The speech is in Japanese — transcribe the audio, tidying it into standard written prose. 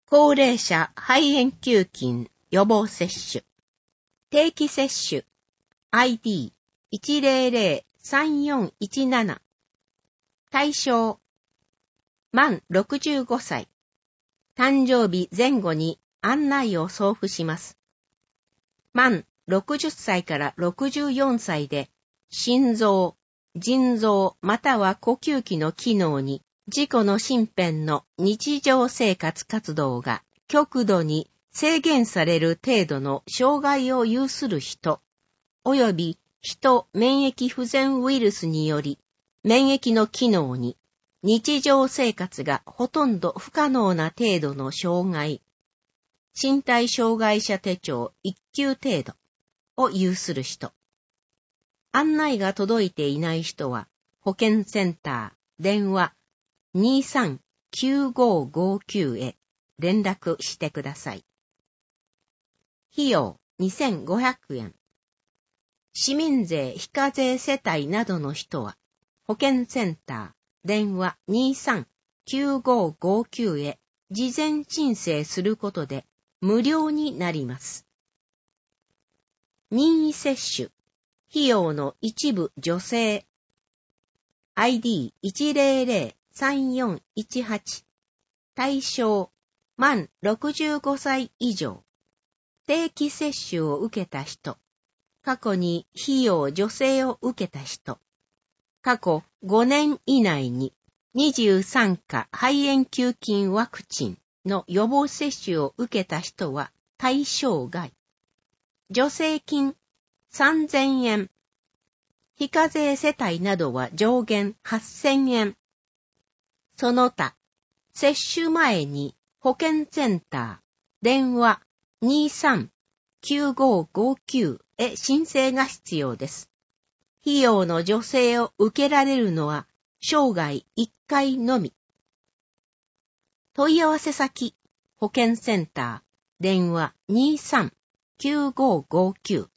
高齢者肺炎球菌予防接種。定期接種。ID1003417。対象。満65歳。誕生日前後に案内を送付します。満60歳から64歳で、心臓、腎臓または呼吸器の機能に自己の身辺の日常生活活動が極度に制限される程度の障害を有する人、及び人免疫不全ウイルスにより免疫の機能に日常生活がほとんど不可能な程度の障害、身体障害者手帳1級程度を有する人。案内が届いていない人は保健センター、電話23-9559へ連絡してください。費用2500円。市民税非課税世帯などの人は保健センター、電話23-9559へ事前申請することで無料になります。任意接種。費用の一部助成。ID1003418。対象。満65歳以上。定期接種を受けた人。過去に費用助成を受けた人。過去5年以内に23価肺炎球菌ワクチンの予防接種を受けた人は対象外。助成金3000円。非課税世帯などは上限8000円。その他、接種前に保健センター、電話23-9559へ申請が必要です。費用の助成を受けられるのは生涯1回のみ。問い合わせ先、保健センター、電話23-9559